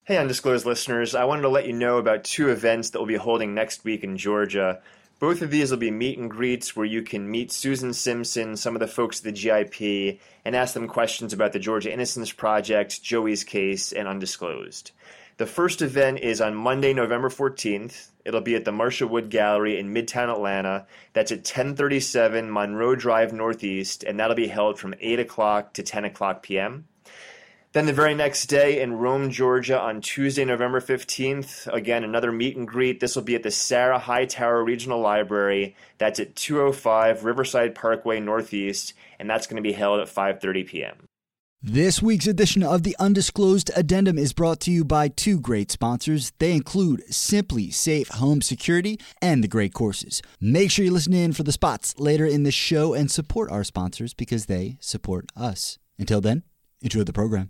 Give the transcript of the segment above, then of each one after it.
Hey, Undisclosed listeners. I wanted to let you know about two events that we'll be holding next week in Georgia. Both of these will be meet and greets where you can meet Susan Simpson, some of the folks at the GIP, and ask them questions about the Georgia Innocence Project, Joey's case, and Undisclosed. The first event is on Monday, November 14th. It'll be at the Marcia Wood Gallery in Midtown Atlanta. That's at 1037 Monroe Drive Northeast, and that'll be held from 8 o'clock to 10 o'clock p.m. Then the very next day in Rome, Georgia, on Tuesday, November 15th, again, another meet and greet. This will be at the Sarah Hightower Regional Library. That's at 205 Riverside Parkway Northeast, and that's going to be held at 5:30 p.m. This week's edition of the Undisclosed Addendum is brought to you by two great sponsors. They include Simply Safe Home Security and The Great Courses. Make sure you listen in for the spots later in the show and support our sponsors because they support us. Until then, enjoy the program.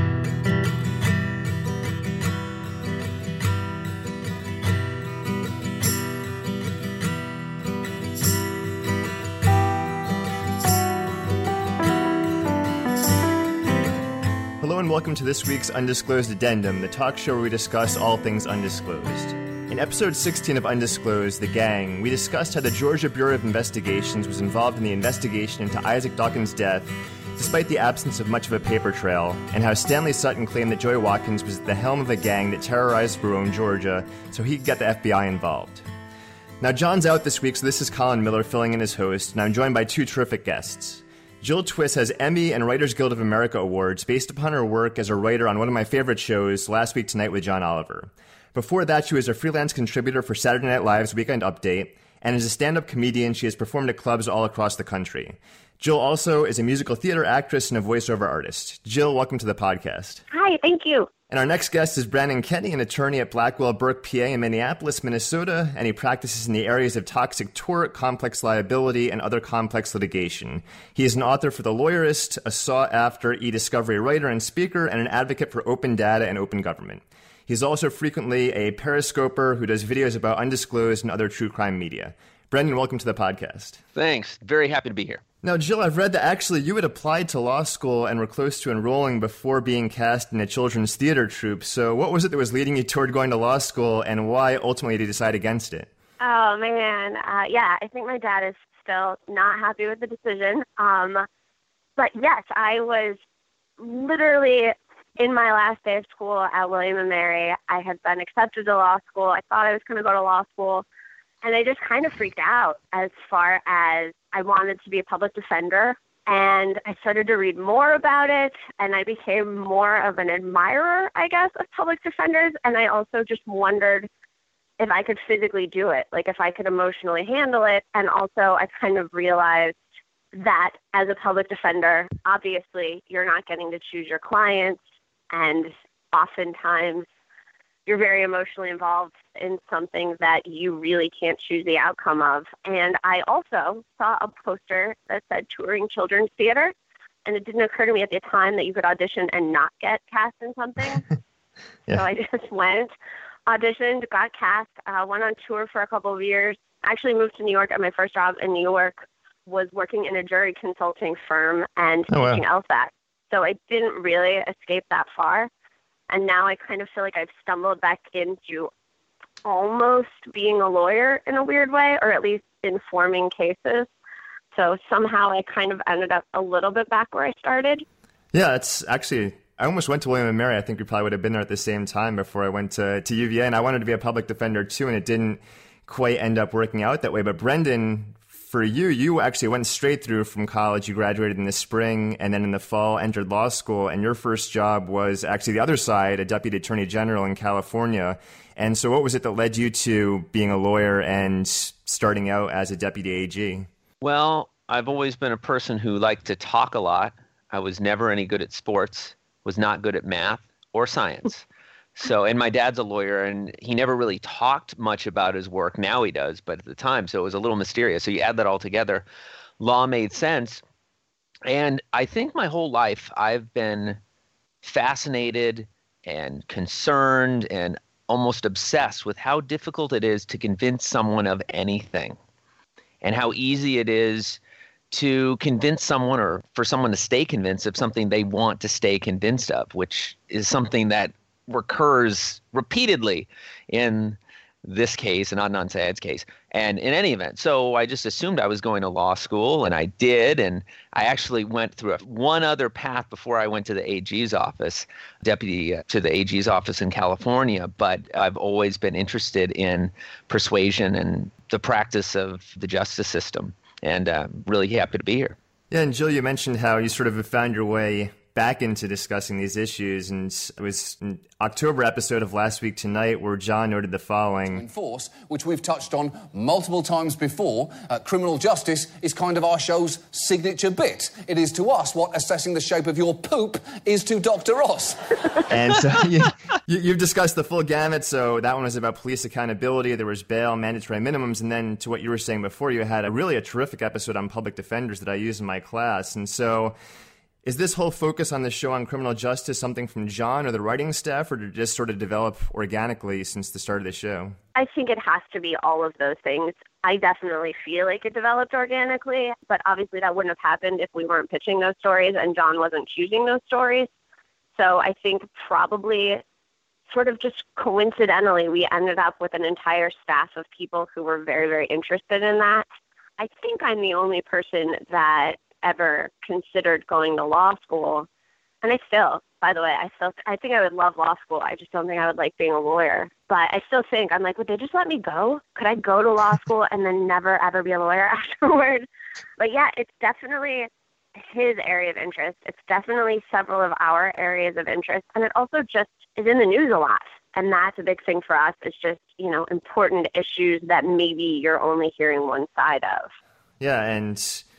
Hello and welcome to this week's Undisclosed Addendum, the talk show where we discuss all things undisclosed. In episode 16 of Undisclosed, The Gang, we discussed how the Georgia Bureau of Investigations was involved in the investigation into Isaac Dawkins' death, despite the absence of much of a paper trail, and how Stanley Sutton claimed that Joey Watkins was at the helm of a gang that terrorized Rome, Georgia, so he could get the FBI involved. Now, John's out this week, so this is Colin Miller filling in as host, and I'm joined by two terrific guests. Jill Twiss has Emmy and Writers Guild of America awards based upon her work as a writer on one of my favorite shows, Last Week Tonight with John Oliver. Before that, she was a freelance contributor for Saturday Night Live's Weekend Update, and as a stand-up comedian, she has performed at clubs all across the country. Jill also is a musical theater actress and a voiceover artist. Jill, welcome to the podcast. Hi, thank you. And our next guest is Brandon Kenny, an attorney at Blackwell Burke, PA in Minneapolis, Minnesota, and he practices in the areas of toxic tort, complex liability, and other complex litigation. He is an author for The Lawyerist, a sought-after e-discovery writer and speaker, and an advocate for open data and open government. He's also frequently a periscoper who does videos about undisclosed and other true crime media. Brandon, welcome to the podcast. Thanks. Very happy to be here. Now, Jill, I've read that actually you had applied to law school and were close to enrolling before being cast in a children's theater troupe. So what was it that was leading you toward going to law school, and why ultimately did you decide against it? Oh, man. I think my dad is still not happy with the decision. But yes, I was literally in my last day of school at William & Mary. I had been accepted to law school. I thought I was going to go to law school. And I just kind of freaked out as far as I wanted to be a public defender. And I started to read more about it, and I became more of an admirer, I guess, of public defenders. And I also just wondered if I could physically do it, like if I could emotionally handle it. And also I kind of realized that as a public defender, obviously you're not getting to choose your clients, and oftentimes you're very emotionally involved in something that you really can't choose the outcome of. And I also saw a poster that said touring children's theater, and it didn't occur to me at the time that you could audition and not get cast in something. Yeah. So I just went, auditioned, got cast, went on tour for a couple of years. Actually moved to New York, and my first job in New York was working in a jury consulting firm and teaching LSAT. So I didn't really escape that far. And now I kind of feel like I've stumbled back into almost being a lawyer in a weird way, or at least informing cases. So somehow I kind of ended up a little bit back where I started. Yeah, it's actually, I almost went to William & Mary. I think we probably would have been there at the same time before I went to UVA, and I wanted to be a public defender too, and it didn't quite end up working out that way. But Brendan, for you actually went straight through from college. You graduated in the spring and then in the fall entered law school, and your first job was actually the other side, a deputy attorney general in California. And so what was it that led you to being a lawyer and starting out as a deputy AG? Well, I've always been a person who liked to talk a lot. I was never any good at sports, was not good at math or science. So, and my dad's a lawyer, and he never really talked much about his work. Now he does, but at the time, so it was a little mysterious. So you add that all together, law made sense. And I think my whole life I've been fascinated and concerned and almost obsessed with how difficult it is to convince someone of anything, and how easy it is to convince someone, or for someone to stay convinced of something they want to stay convinced of, which is something that recurs repeatedly in this case and Adnan Syed's case. And in any event, so I just assumed I was going to law school, and I did. And I actually went through one other path before I went to the AG's office, deputy to the AG's office in California. But I've always been interested in persuasion and the practice of the justice system, and really happy to be here. Yeah, and Jill, you mentioned how you sort of found your way back into discussing these issues, and it was an October episode of Last Week Tonight where John noted the following. Force, which we've touched on multiple times before, criminal justice is kind of our show's signature bit. It is to us what assessing the shape of your poop is to Dr. Ross. And so you've discussed the full gamut, so that one was about police accountability, there was bail, mandatory minimums, and then to what you were saying before, you had a terrific episode on public defenders that I use in my class. And so is this whole focus on the show on criminal justice something from John or the writing staff, or did it just sort of develop organically since the start of the show? I think it has to be all of those things. I definitely feel like it developed organically, but obviously that wouldn't have happened if we weren't pitching those stories and John wasn't choosing those stories. So I think probably sort of just coincidentally, we ended up with an entire staff of people who were very, very interested in that. I think I'm the only person that ever considered going to law school. And I still, by the way, I think I would love law school. I just don't think I would like being a lawyer. But I still think, I'm like, would they just let me go? Could I go to law school and then never, ever be a lawyer afterward? But yeah, it's definitely his area of interest. It's definitely several of our areas of interest. And it also just is in the news a lot. And that's a big thing for us. It's just, important issues that maybe you're only hearing one side of. Yeah, and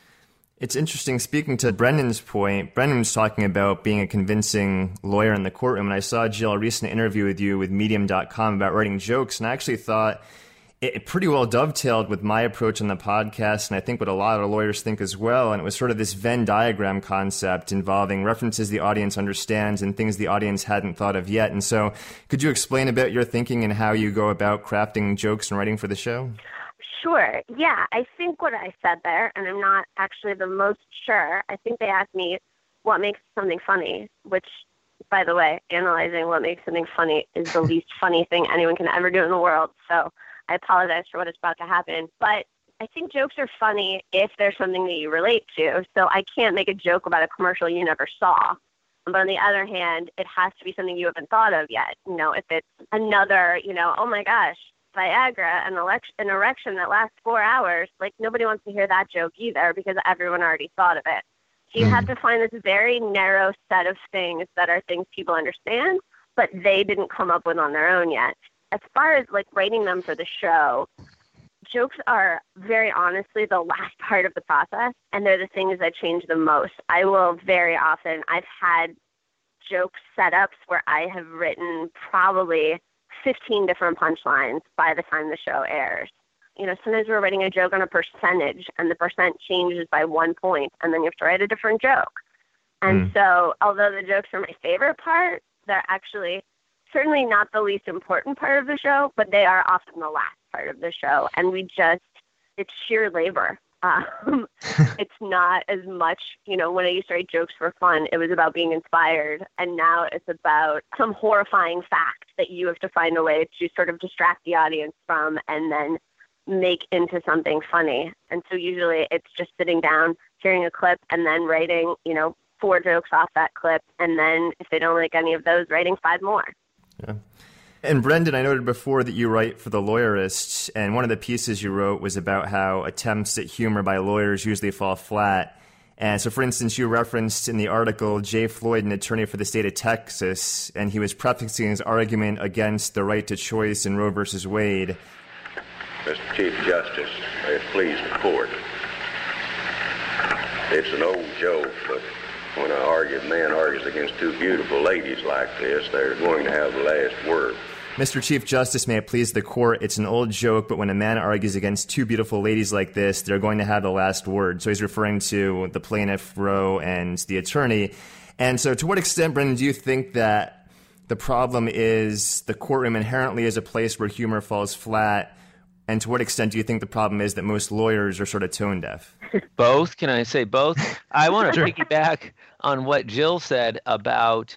it's interesting, speaking to Brendan's point, Brendan was talking about being a convincing lawyer in the courtroom, and I saw, Jill, a recent interview with you with Medium.com about writing jokes, and I actually thought it pretty well dovetailed with my approach on the podcast, and I think what a lot of lawyers think as well, and it was sort of this Venn diagram concept involving references the audience understands and things the audience hadn't thought of yet. And so could you explain a bit your thinking and how you go about crafting jokes and writing for the show? Sure. Yeah, I think what I said there, and I'm not actually the most sure, I think they asked me what makes something funny, which, by the way, analyzing what makes something funny is the least funny thing anyone can ever do in the world. So I apologize for what is about to happen. But I think jokes are funny if there's something that you relate to. So I can't make a joke about a commercial you never saw. But on the other hand, it has to be something you haven't thought of yet. If it's another, oh my gosh, Viagra, an erection that lasts 4 hours, like nobody wants to hear that joke either because everyone already thought of it. So you have to find this very narrow set of things that are things people understand, but they didn't come up with on their own yet. As far as like writing them for the show, jokes are very honestly the last part of the process, and they're the things that change the most. I've had joke setups where I have written probably 15 different punchlines by the time the show airs. Sometimes we're writing a joke on a percentage and the percent changes by 1 point, and then you have to write a different joke. And so although the jokes are my favorite part, they're actually certainly not the least important part of the show, but they are often the last part of the show. And it's sheer labor. It's not as much, when I used to write jokes for fun, it was about being inspired. And now it's about some horrifying fact that you have to find a way to sort of distract the audience from and then make into something funny. And so usually it's just sitting down, hearing a clip, and then writing, 4 jokes off that clip. And then if they don't like any of those, writing 5 more. Yeah. And Brendan, I noted before that you write for The Lawyerist, and one of the pieces you wrote was about how attempts at humor by lawyers usually fall flat. And so, for instance, you referenced in the article Jay Floyd, an attorney for the state of Texas, and he was prefacing his argument against the right to choice in Roe versus Wade. Mr. Chief Justice, may it please the court. It's an old joke, but when a man argues against 2 beautiful ladies like this, they're going to have the last word. Mr. Chief Justice, may it please the court, it's an old joke, but when a man argues against 2 beautiful ladies like this, they're going to have the last word. So he's referring to the plaintiff, Roe, and the attorney. And so to what extent, Brendan, do you think that the problem is the courtroom inherently is a place where humor falls flat? And to what extent do you think the problem is that most lawyers are sort of tone deaf? Both. Can I say both? I want to piggyback on what Jill said about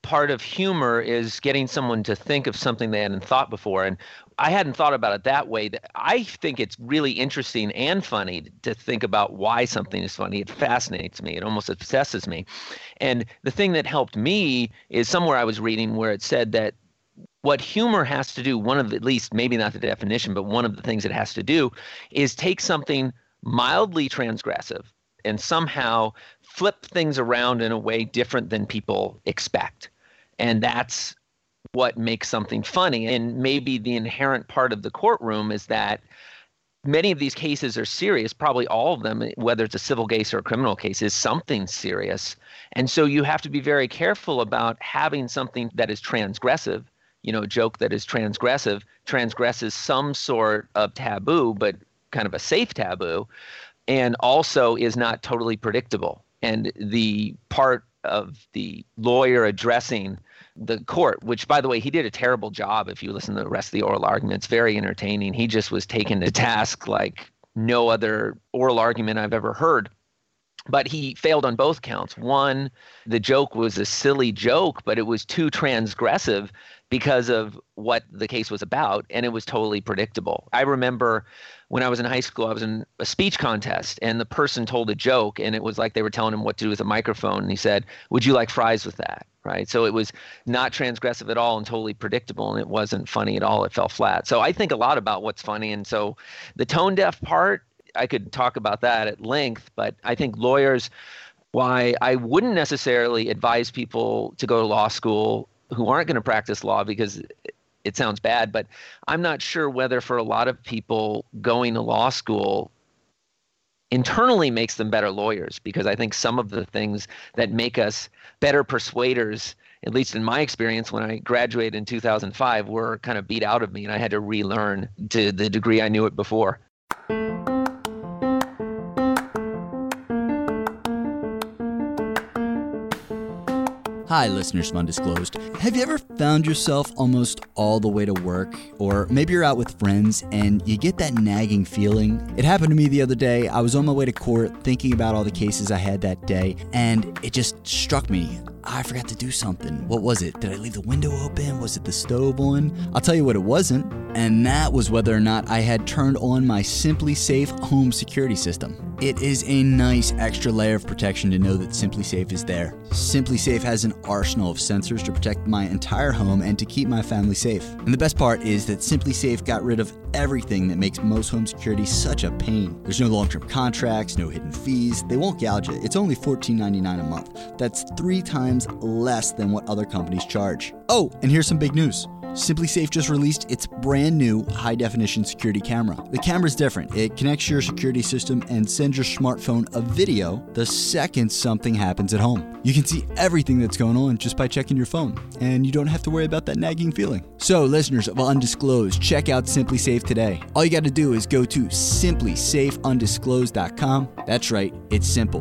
part of humor is getting someone to think of something they hadn't thought before. And I hadn't thought about it that way. I think it's really interesting and funny to think about why something is funny. It fascinates me. It almost obsesses me. And the thing that helped me is somewhere I was reading where it said that what humor has to do, one of the, at least maybe not the definition, but one of the things it has to do is take something mildly transgressive and somehow flip things around in a way different than people expect. And that's what makes something funny. And maybe the inherent part of the courtroom is that many of these cases are serious. Probably all of them, whether it's a civil case or a criminal case, is something serious. And so you have to be very careful about having something that is transgressive. A joke that is transgresses some sort of taboo, but kind of a safe taboo, and also is not totally predictable. And the part of the lawyer addressing the court, which, by the way, he did a terrible job. If you listen to the rest of the oral arguments, very entertaining. He just was taken to task like no other oral argument I've ever heard. But he failed on both counts. One, the joke was a silly joke, but it was too transgressive because of what the case was about, and it was totally predictable. I remember when I was in high school, I was in a speech contest, and the person told a joke, and it was like they were telling him what to do with a microphone, and he said, "Would you like fries with that?" Right? So it was not transgressive at all and totally predictable, and it wasn't funny at all. It fell flat. So I think a lot about what's funny, and so the tone deaf part, I could talk about that at length, but I think lawyers, why I wouldn't necessarily advise people to go to law school who aren't going to practice law, because it sounds bad, but I'm not sure whether for a lot of people going to law school internally makes them better lawyers, because I think some of the things that make us better persuaders, at least in my experience when I graduated in 2005, were kind of beat out of me, and I had to relearn to the degree I knew it before. Hi, listeners of Undisclosed. Have you ever found yourself almost all the way to work? Or maybe you're out with friends and you get that nagging feeling? It happened to me the other day. I was on my way to court thinking about all the cases I had that day, and it just struck me. I forgot to do something. What was it? Did I leave the window open? Was it the stove on? I'll tell you what it wasn't, and that was whether or not I had turned on my SimpliSafe home security system. It is a nice extra layer of protection to know that SimpliSafe is there. SimpliSafe has an arsenal of sensors to protect my entire home and to keep my family safe. And the best part is that SimpliSafe got rid of everything that makes most home security such a pain. There's no long-term contracts, no hidden fees. They won't gouge you. It's only $14.99 a month. That's 3 times less than what other companies charge. Oh, and here's some big news. SimpliSafe just released its brand new high-definition security camera. The camera's different. It connects your security system and sends your smartphone a video the second something happens at home. You can see everything that's going on just by checking your phone, and you don't have to worry about that nagging feeling. So, listeners of Undisclosed, check out SimpliSafe today. All you got to do is go to simplysafeundisclosed.com. That's right, it's simple.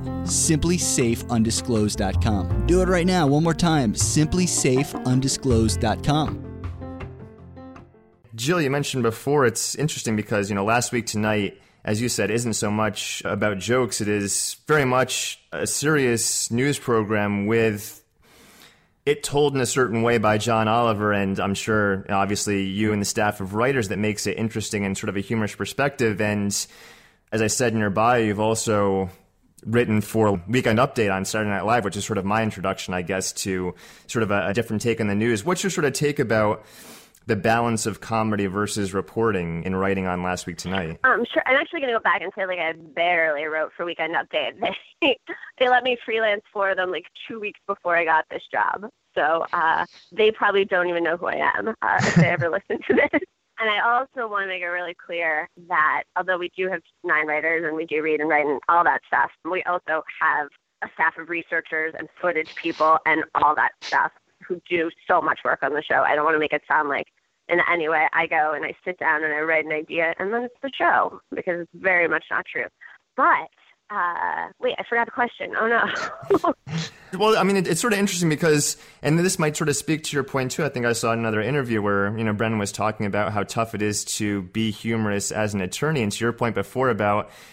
simplysafeundisclosed.com. Do it right now, one more time, simplysafeundisclosed.com. Jill, you mentioned before, it's interesting because, last week tonight, as you said, isn't so much about jokes. It is very much a serious news program with it told in a certain way by John Oliver, and I'm sure, obviously, you and the staff of writers that makes it interesting and sort of a humorous perspective. And as I said in your bio, you've also written for Weekend Update on Saturday Night Live, which is sort of my introduction, I guess, to sort of a different take on the news. What's your sort of take about the balance of comedy versus reporting in writing on Last Week Tonight? Sure. I'm actually going to go back and say, I barely wrote for Weekend Update. They let me freelance for them 2 weeks before I got this job. So they probably don't even know who I am if they ever listen to this. And I also want to make it really clear that although we do have 9 writers and we do read and write and all that stuff, we also have a staff of researchers and footage people and all that stuff who do so much work on the show. I don't want to make it sound like in any way I go and I sit down and I write an idea and then it's the show, because it's very much not true. But wait, I forgot the question. Oh, no. Well, I mean, it's sort of interesting because, and this might sort of speak to your point, too. I think I saw another interview where, Brennan was talking about how tough it is to be humorous as an attorney. And to your point before about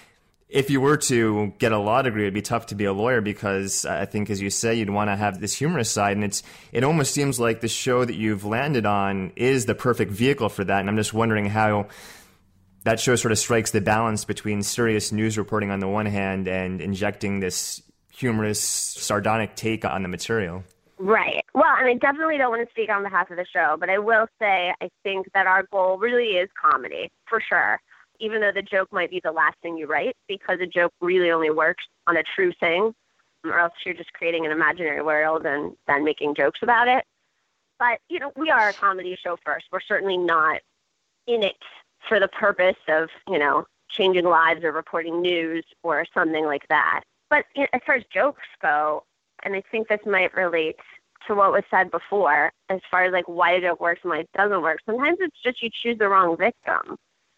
If you were to get a law degree, it'd be tough to be a lawyer because I think, as you say, you'd want to have this humorous side. And it almost seems like the show that you've landed on is the perfect vehicle for that. And I'm just wondering how that show sort of strikes the balance between serious news reporting on the one hand and injecting this humorous, sardonic take on the material. Right. Well, I definitely don't want to speak on behalf of the show, but I will say I think that our goal really is comedy, for sure. Even though the joke might be the last thing you write, because a joke really only works on a true thing, or else you're just creating an imaginary world and then making jokes about it. But, we are a comedy show first. We're certainly not in it for the purpose of, changing lives or reporting news or something like that. But as far as jokes go, and I think this might relate to what was said before, as far as why a joke works and why it doesn't work, sometimes it's just you choose the wrong victim.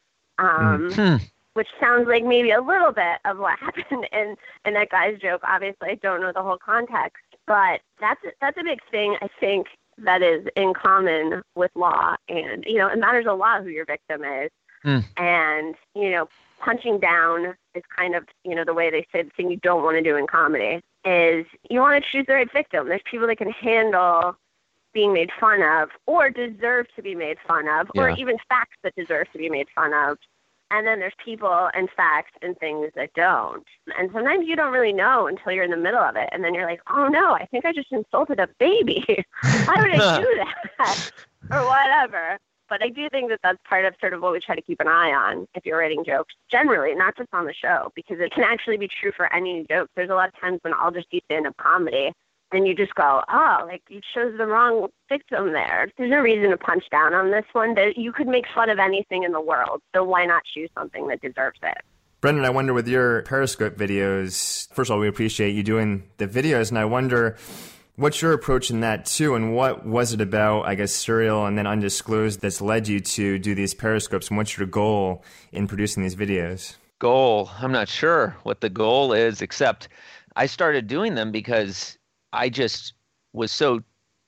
Which sounds like maybe a little bit of what happened in that guy's joke. Obviously, I don't know the whole context, but that's a big thing, I think, that is in common with law. And, it matters a lot who your victim is. And, punching down is kind of, the way they say the thing you don't want to do in comedy is you want to choose the right victim. There's people that can handle being made fun of or deserve to be made fun of, or even facts that deserve to be made fun of. And then there's people and facts and things that don't. And sometimes you don't really know until you're in the middle of it. And then you're like, oh no, I think I just insulted a baby. Why would I do that? Or whatever. But I do think that that's part of sort of what we try to keep an eye on if you're writing jokes, generally, not just on the show, because it can actually be true for any joke. There's a lot of times when I'll just do stand-up comedy, and you just go, you chose the wrong victim there. There's no reason to punch down on this one. You could make fun of anything in the world, so why not choose something that deserves it? Brendan, I wonder with your Periscope videos, first of all, we appreciate you doing the videos, and I wonder what's your approach in that too, and what was it about, I guess, Serial and then Undisclosed that's led you to do these Periscopes, and what's your goal in producing these videos? Goal? I'm not sure what the goal is, except I started doing them because I just was so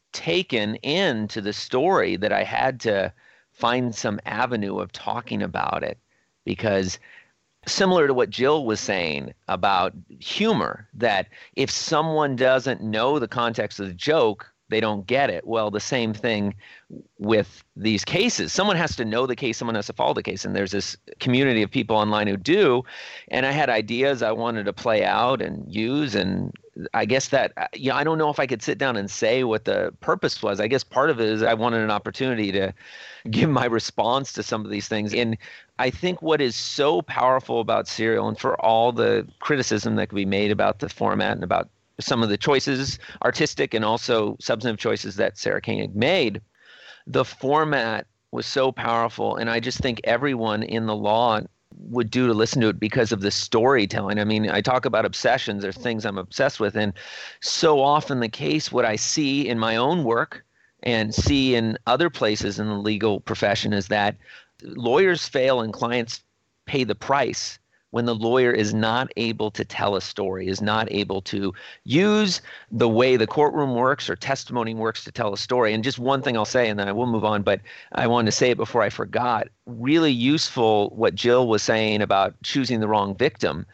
taken into the story that I had to find some avenue of talking about it, because similar to what Jill was saying about humor, that if someone doesn't know the context of the joke, they don't get it. Well, the same thing with these cases. Someone has to know the case, someone has to follow the case, and there's this community of people online who do, and I had ideas I wanted to play out and use, and I guess that, I don't know if I could sit down and say what the purpose was. I guess part of it is I wanted an opportunity to give my response to some of these things. And I think what is so powerful about Serial, and for all the criticism that can be made about the format and about some of the choices, artistic and also substantive choices that Sarah Koenig made, the format was so powerful. And I just think everyone in the law would do to listen to it because of the storytelling. I mean, I talk about obsessions. There's things I'm obsessed with. And so often the case, what I see in my own work and see in other places in the legal profession is that lawyers fail and clients pay the price when the lawyer is not able to tell a story, is not able to use the way the courtroom works or testimony works to tell a story. And just one thing I'll say, and then I will move on, but I wanted to say it before I forgot. Really useful what Jill was saying about choosing the wrong victim.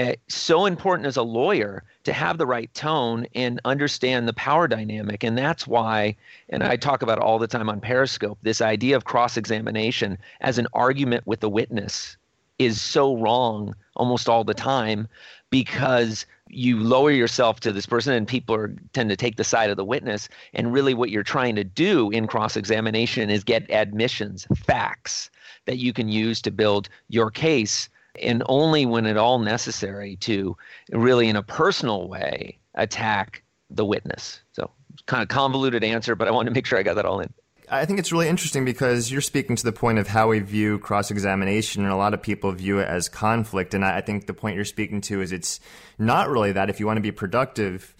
So important as a lawyer to have the right tone and understand the power dynamic. And that's why, and I talk about it all the time on Periscope, this idea of cross-examination as an argument with the witness is so wrong almost all the time, because you lower yourself to this person and people tend to take the side of the witness. And really what you're trying to do in cross-examination is get admissions, facts that you can use to build your case, and only when at all necessary to really in a personal way attack the witness. So kind of convoluted answer, but I wanted to make sure I got that all in. I think it's really interesting because you're speaking to the point of how we view cross-examination, and a lot of people view it as conflict. And I think the point you're speaking to is it's not really that if you want to be productive.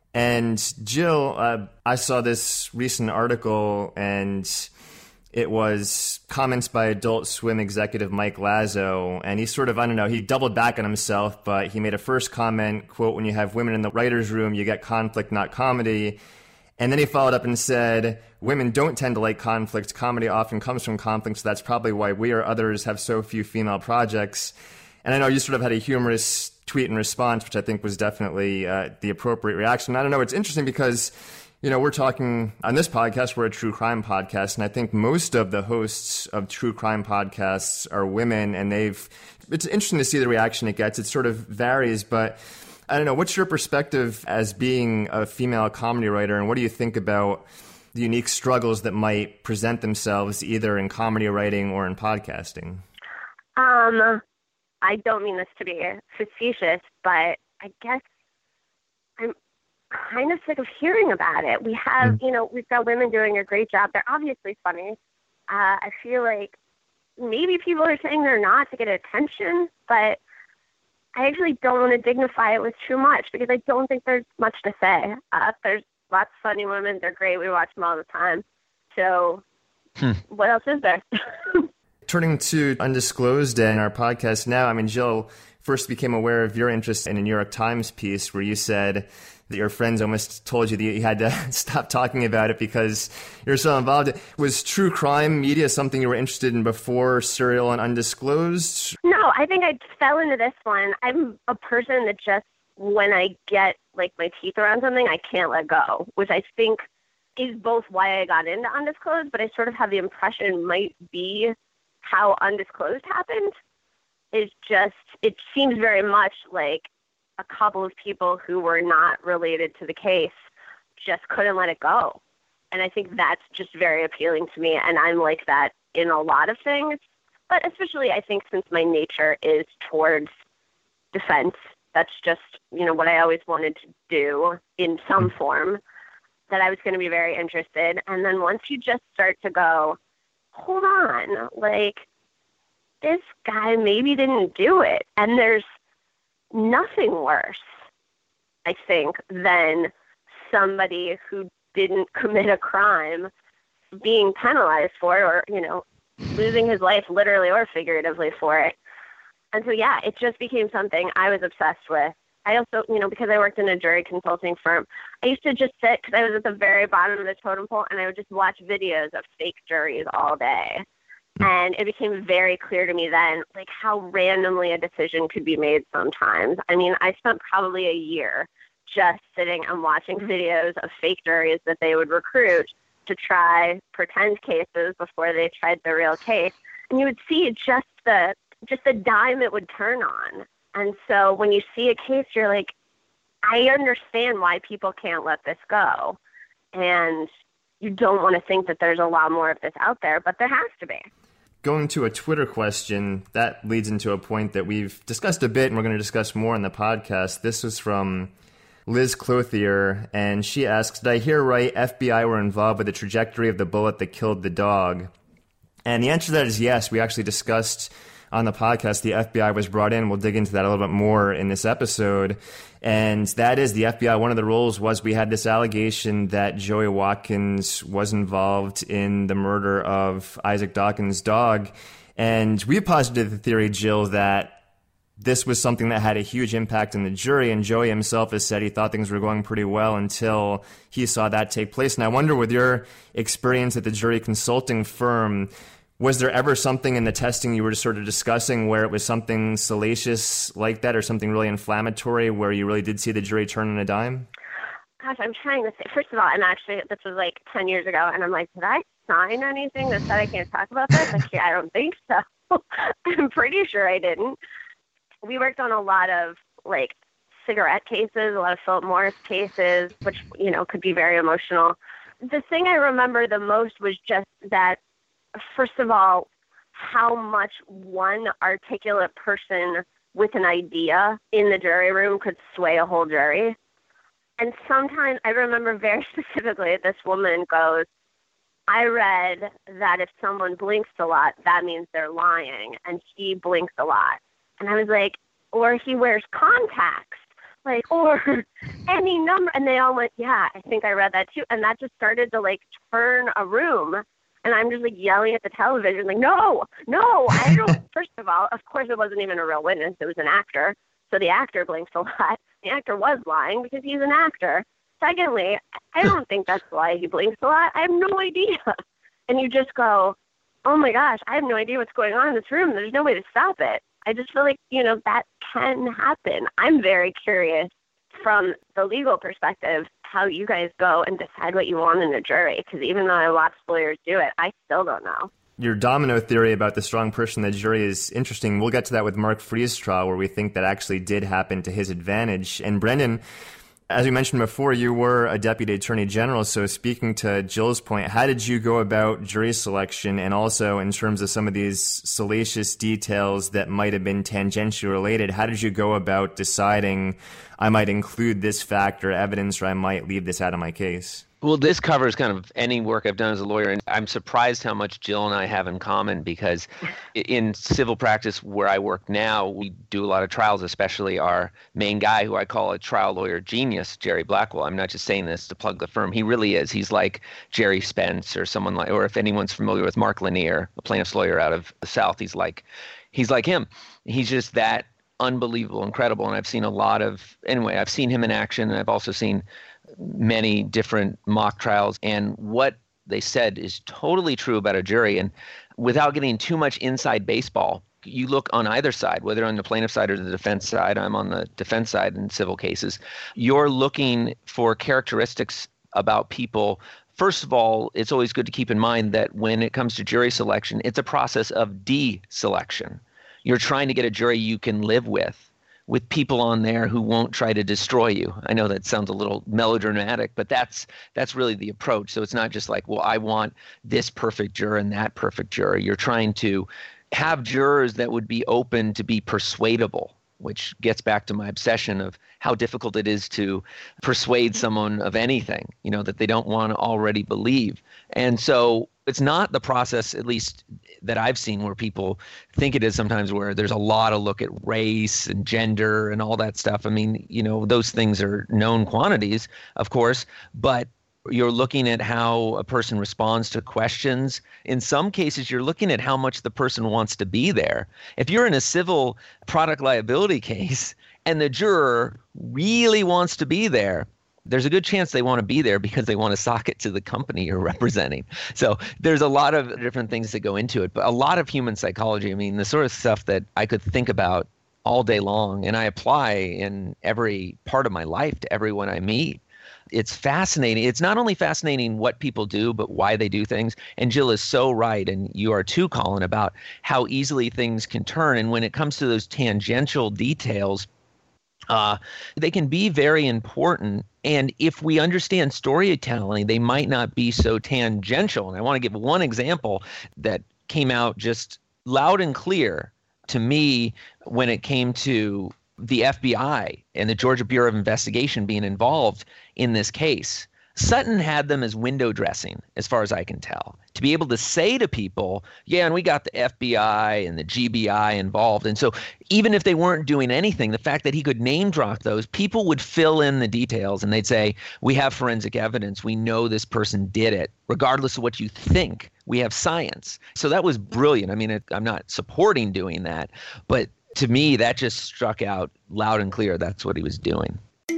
And Jill, I saw this recent article, and it was comments by Adult Swim executive Mike Lazo, and he sort of, he doubled back on himself, but he made a first comment, quote, "When you have women in the writer's room, you get conflict, not comedy." And then he followed up and said, "Women don't tend to like conflict. Comedy often comes from conflict, so that's probably why we or others have so few female projects." And I know you sort of had a humorous tweet in response, which I think was definitely the appropriate reaction. I don't know. It's interesting because, we're talking on this podcast, we're a true crime podcast, and I think most of the hosts of true crime podcasts are women, and it's interesting to see the reaction it gets. It sort of varies, but I don't know. What's your perspective as being a female comedy writer, and what do you think about the unique struggles that might present themselves either in comedy writing or in podcasting? I don't mean this to be facetious, but I guess I'm kind of sick of hearing about it. We have, we've got women doing a great job. They're obviously funny. I feel like maybe people are saying they're not to get attention, but I actually don't want to dignify it with too much because I don't think there's much to say. There's lots of funny women. They're great. We watch them all the time. So what else is there? Turning to Undisclosed and our podcast now, I mean, Jill first became aware of your interest in a New York Times piece where you said that your friends almost told you that you had to stop talking about it because you're so involved. Was true crime media something you were interested in before Serial and Undisclosed? No, I think I fell into this one. I'm a person that just, when I get like my teeth around something, I can't let go, which I think is both why I got into Undisclosed, but I sort of have the impression might be how Undisclosed happened. Is just, it seems very much like a couple of people who were not related to the case just couldn't let it go. And I think that's just very appealing to me. And I'm like that in a lot of things, but especially I think since my nature is towards defense, that's just, what I always wanted to do in some form, that I was going to be very interested. And then once you just start to go, hold on, like, this guy maybe didn't do it. And there's nothing worse, I think, than somebody who didn't commit a crime being penalized for it or, losing his life literally or figuratively for it. And so, yeah, it just became something I was obsessed with. I also, because I worked in a jury consulting firm, I used to just sit, because I was at the very bottom of the totem pole, and I would just watch videos of fake juries all day. And it became very clear to me then, like, how randomly a decision could be made sometimes. I mean, I spent probably a year just sitting and watching videos of fake juries that they would recruit to try pretend cases before they tried the real case. And you would see just the dime it would turn on. And so when you see a case, you're like, I understand why people can't let this go. And you don't want to think that there's a lot more of this out there, but there has to be. Going to a Twitter question, that leads into a point that we've discussed a bit and we're going to discuss more in the podcast. This was from Liz Clothier, and she asks, did I hear right, FBI were involved with the trajectory of the bullet that killed the dog? And the answer to that is yes. We actually discussed on the podcast the FBI was brought in. We'll dig into that a little bit more in this episode. And that is the FBI. One of the rules was we had this allegation that Joey Watkins was involved in the murder of Isaac Dawkins' dog. And we posited the theory, Jill, that this was something that had a huge impact on the jury. And Joey himself has said he thought things were going pretty well until he saw that take place. And I wonder, with your experience at the jury consulting firm, was there ever something in the testing you were just sort of discussing where it was something salacious like that or something really inflammatory where you really did see the jury turn on a dime? Gosh, I'm trying to say, first of all, this was like 10 years ago, and I'm like, did I sign anything that said I can't talk about this? Like, yeah, I don't think so. I'm pretty sure I didn't. We worked on a lot of, like, cigarette cases, a lot of Philip Morris cases, which, could be very emotional. The thing I remember the most was just that, first of all, how much one articulate person with an idea in the jury room could sway a whole jury. And sometimes I remember very specifically this woman goes, I read that if someone blinks a lot, that means they're lying. And he blinks a lot. And I was like, or he wears contacts, like, or any number. And they all went, yeah, I think I read that too. And that just started to, like, turn a room. And I'm just, like, yelling at the television, like, no, I don't. First of all, of course, it wasn't even a real witness. It was an actor. So the actor blinks a lot. The actor was lying because he's an actor. Secondly, I don't think that's why he blinks a lot. I have no idea. And you just go, oh, my gosh, I have no idea what's going on in this room. There's no way to stop it. I just feel like, that can happen. I'm very curious from the legal perspective how you guys go and decide what you want in a jury, because even though I watch lawyers do it, I still don't know. Your domino theory about the strong person in the jury is interesting. We'll get to that with Mark Free's trial, where we think that actually did happen to his advantage. And Brendan, as we mentioned before, you were a deputy attorney general. So speaking to Jill's point, how did you go about jury selection? And also in terms of some of these salacious details that might have been tangentially related, how did you go about deciding I might include this fact or evidence, or I might leave this out of my case? Well, this covers kind of any work I've done as a lawyer, and I'm surprised how much Jill and I have in common, because in civil practice where I work now, we do a lot of trials, especially our main guy, who I call a trial lawyer genius, Jerry Blackwell. I'm not just saying this to plug the firm. He really is. He's like Jerry Spence or someone like, or if anyone's familiar with Mark Lanier, a plaintiff's lawyer out of the South, he's like him. He's just that unbelievable, incredible. And I've seen I've seen him in action, and I've also seen many different mock trials, and what they said is totally true about a jury. And without getting too much inside baseball, you look on either side, whether on the plaintiff side or the defense side. I'm on the defense side in civil cases. You're looking for characteristics about people. First of all, it's always good to keep in mind that when it comes to jury selection, it's a process of deselection. You're trying to get a jury you can live with people on there who won't try to destroy you. I know that sounds a little melodramatic, but that's really the approach. So it's not just like, well, I want this perfect juror and that perfect juror. You're trying to have jurors that would be open to be persuadable, which gets back to my obsession of how difficult it is to persuade someone of anything, that they don't want to already believe. And so it's not the process, at least that I've seen, where people think it is sometimes, where there's a lot of look at race and gender and all that stuff. I mean, those things are known quantities, of course, but you're looking at how a person responds to questions. In some cases, you're looking at how much the person wants to be there. If you're in a civil product liability case and the juror really wants to be there, there's a good chance they want to be there because they want to sock it to the company you're representing. So there's a lot of different things that go into it, but a lot of human psychology. I mean, the sort of stuff that I could think about all day long, and I apply in every part of my life to everyone I meet. It's fascinating. It's not only fascinating what people do, but why they do things. And Jill is so right, and you are too, Colin, about how easily things can turn. And when it comes to those tangential details, they can be very important. And if we understand storytelling, they might not be so tangential. And I want to give one example that came out just loud and clear to me when it came to the FBI and the Georgia Bureau of Investigation being involved in this case. Sutton had them as window dressing, as far as I can tell, to be able to say to people, yeah, and we got the FBI and the GBI involved. And so even if they weren't doing anything, the fact that he could name drop those, people would fill in the details and they'd say, we have forensic evidence. We know this person did it. Regardless of what you think, we have science. So that was brilliant. I mean, I'm not supporting doing that, but to me, that just struck out loud and clear. That's what he was doing.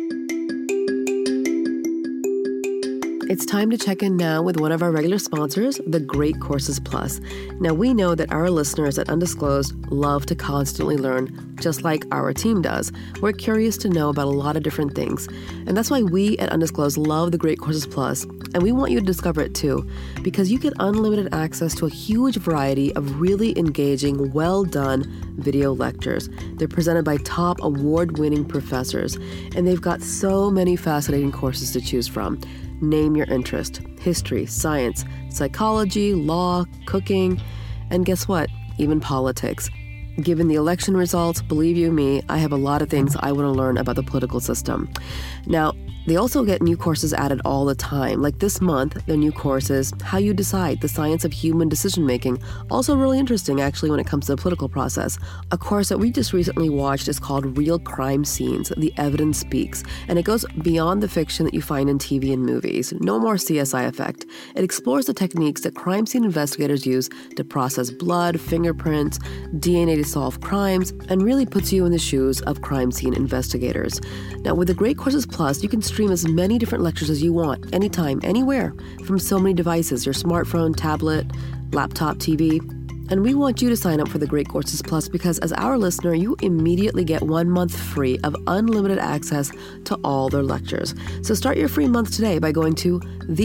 It's time to check in now with one of our regular sponsors, The Great Courses Plus. Now, we know that our listeners at Undisclosed love to constantly learn, just like our team does. We're curious to know about a lot of different things. And that's why we at Undisclosed love The Great Courses Plus. And we want you to discover it too, because you get unlimited access to a huge variety of really engaging, well-done video lectures. They're presented by top award-winning professors, and they've got so many fascinating courses to choose from. Name your interest: history, science, psychology, law, cooking, and guess what? Even politics. Given the election results, believe you me, I have a lot of things I want to learn about the political system. Now, they also get new courses added all the time. Like this month, their new course is How You Decide, the Science of Human Decision-Making. Also really interesting, actually, when it comes to the political process. A course that we just recently watched is called Real Crime Scenes, The Evidence Speaks. And it goes beyond the fiction that you find in TV and movies. No more CSI effect. It explores the techniques that crime scene investigators use to process blood, fingerprints, DNA to solve crimes, and really puts you in the shoes of crime scene investigators. Now, with the Great Courses Plus, you can stream as many different lectures as you want, anytime, anywhere, from so many devices, your smartphone, tablet, laptop, TV. And we want you to sign up for the Great Courses Plus because as our listener, you immediately get 1 month free of unlimited access to all their lectures. So start your free month today by going to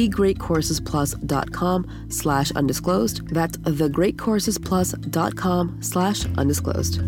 thegreatcoursesplus.com/undisclosed. That's thegreatcoursesplus.com/undisclosed.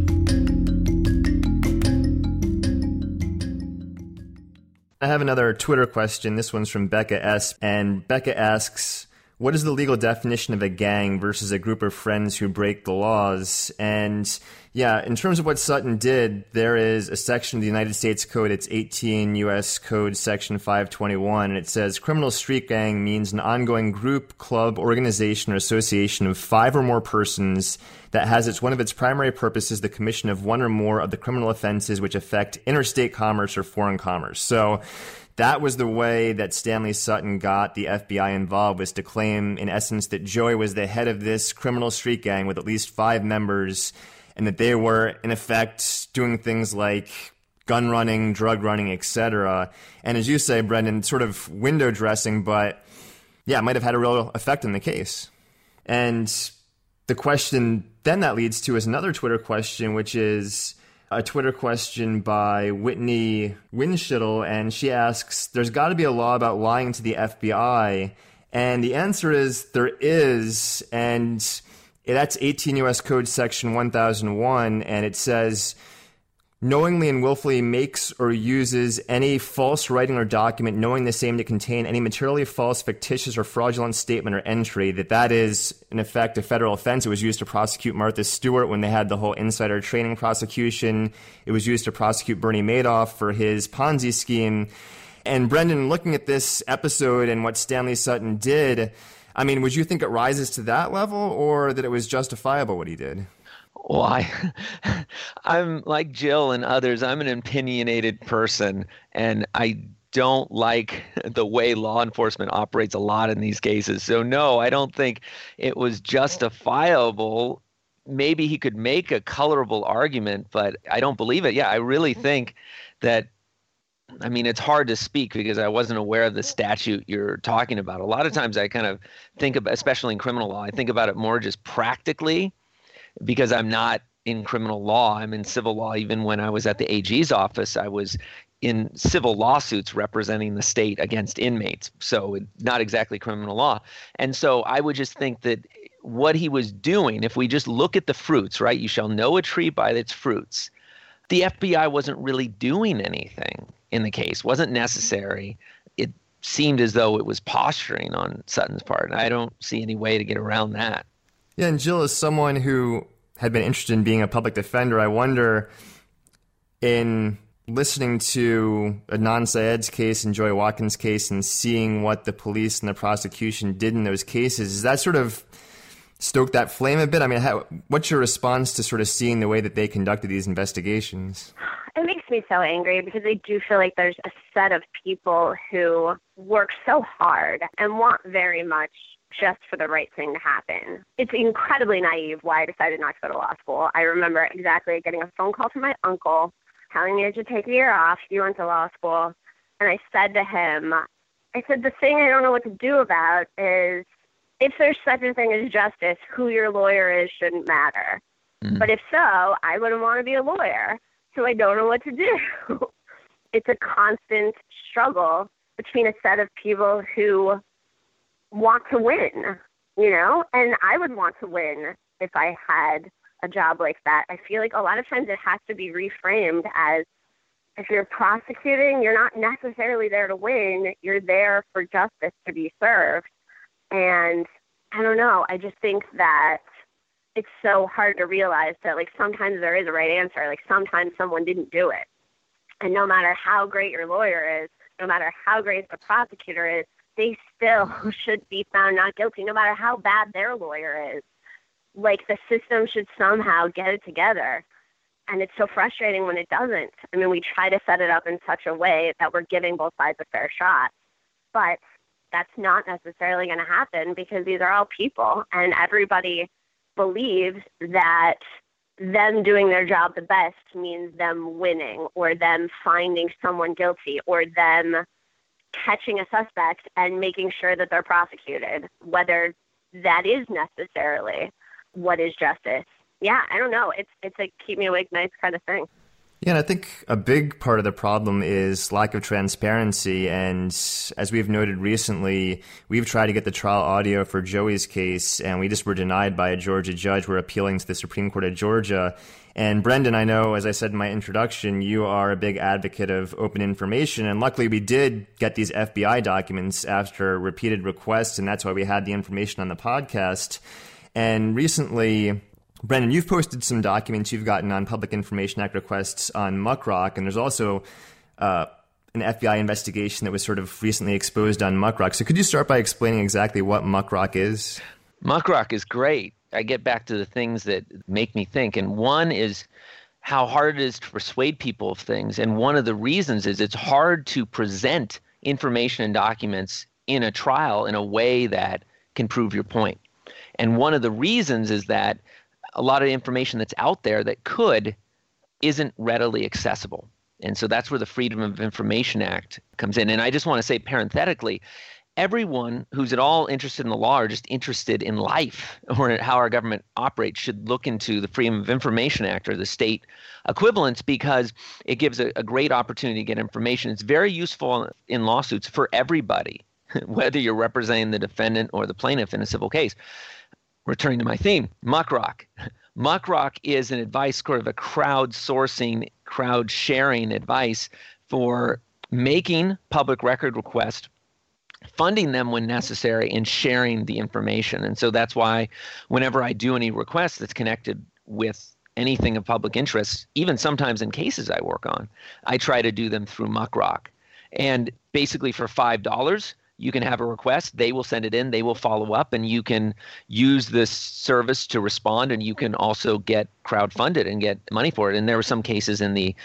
I have another Twitter question. This one's from Becca S. And Becca asks, what is the legal definition of a gang versus a group of friends who break the laws? And yeah, in terms of what Sutton did, there is a section of the United States Code. It's 18 U.S. Code Section 521. And it says, criminal street gang means an ongoing group, club, organization, or association of 5 or more persons that has as one of its primary purposes the commission of one or more of the criminal offenses which affect interstate commerce or foreign commerce. So that was the way that Stanley Sutton got the FBI involved, was to claim, in essence, that Joey was the head of this criminal street gang with at least 5 members, and that they were, in effect, doing things like gun running, drug running, etc. And as you say, Brendan, sort of window dressing, but yeah, it might have had a real effect on the case. And the question then that leads to is another Twitter question, which is a Twitter question by Whitney Winshittle, and she asks, there's got to be a law about lying to the FBI, and the answer is there is, and that's 18 U.S. Code Section 1001, and it says, knowingly and willfully makes or uses any false writing or document knowing the same to contain any materially false, fictitious, or fraudulent statement or entry, that is, in effect, a federal offense. It was used to prosecute Martha Stewart when they had the whole insider trading prosecution. It was used to prosecute Bernie Madoff for his Ponzi scheme. And Brendan, looking at this episode and what Stanley Sutton did, I mean, would you think it rises to that level, or that it was justifiable what he did? Well, I'm like Jill and others. I'm an opinionated person, and I don't like the way law enforcement operates a lot in these cases. So no, I don't think it was justifiable. Maybe he could make a colorable argument, but I don't believe it. Yeah, I really think that, I mean, it's hard to speak because I wasn't aware of the statute you're talking about. A lot of times I kind of think about, especially in criminal law, I think about it more just practically, because I'm not in criminal law. I'm in civil law. Even when I was at the AG's office, I was in civil lawsuits representing the state against inmates. So not exactly criminal law. And so I would just think that what he was doing, if we just look at the fruits, right? You shall know a tree by its fruits. The FBI wasn't really doing anything in the case, wasn't necessary. It seemed as though it was posturing on Sutton's part. And I don't see any way to get around that. Yeah, and Jill, as someone who had been interested in being a public defender, I wonder, in listening to Adnan Syed's case and Joy Watkins' case and seeing what the police and the prosecution did in those cases, does that sort of stoke that flame a bit? I mean, what's your response to sort of seeing the way that they conducted these investigations? It makes me so angry because I do feel like there's a set of people who work so hard and want very much just for the right thing to happen. It's incredibly naive why I decided not to go to law school. I remember exactly getting a phone call from my uncle telling me I should take a year off. He went to law school. And I said to him, the thing I don't know what to do about is if there's such a thing as justice, who your lawyer is shouldn't matter. Mm. But if so, I wouldn't want to be a lawyer. So I don't know what to do. It's a constant struggle between a set of people who want to win, you know, and I would want to win if I had a job like that. I feel like a lot of times it has to be reframed as, if you're prosecuting, you're not necessarily there to win, you're there for justice to be served. And I don't know, I just think that it's so hard to realize that, like, sometimes there is a right answer, like sometimes someone didn't do it. And no matter how great your lawyer is, no matter how great the prosecutor is, they still should be found not guilty, no matter how bad their lawyer is. Like, the system should somehow get it together. And it's so frustrating when it doesn't. I mean, we try to set it up in such a way that we're giving both sides a fair shot. But that's not necessarily going to happen because these are all people. And everybody believes that them doing their job the best means them winning, or them finding someone guilty, or them catching a suspect and making sure that they're prosecuted, whether that is necessarily what is justice? Yeah, I don't know. It's a keep me awake nights kind of thing. Yeah, and I think a big part of the problem is lack of transparency. And as we've noted recently, we've tried to get the trial audio for Joey's case, and we just were denied by a Georgia judge. We're appealing to the Supreme Court of Georgia. And Brendan, I know, as I said in my introduction, you are a big advocate of open information. And luckily, we did get these FBI documents after repeated requests, and that's why we had the information on the podcast. And recently, Brendan, you've posted some documents you've gotten on Public Information Act requests on Muckrock, and there's also an FBI investigation that was sort of recently exposed on Muckrock. So could you start by explaining exactly what Muckrock is? Muckrock is great. I get back to the things that make me think, and one is how hard it is to persuade people of things, and one of the reasons is it's hard to present information and documents in a trial in a way that can prove your point. And one of the reasons is that a lot of information that's out there that isn't readily accessible. And so that's where the Freedom of Information Act comes in. And I just want to say parenthetically, everyone who's at all interested in the law or just interested in life or how our government operates should look into the Freedom of Information Act or the state equivalents, because it gives a great opportunity to get information. It's very useful in lawsuits for everybody, whether you're representing the defendant or the plaintiff in a civil case. Returning to my theme, Muckrock. Muckrock is an advice, sort of a crowdsourcing, crowd-sharing advice for making public record requests, funding them when necessary, and sharing the information. And so that's why whenever I do any request that's connected with anything of public interest, even sometimes in cases I work on, I try to do them through Muckrock. And basically for $5, you can have a request, they will send it in, they will follow up, and you can use this service to respond, and you can also get crowdfunded and get money for it. And there were some cases in the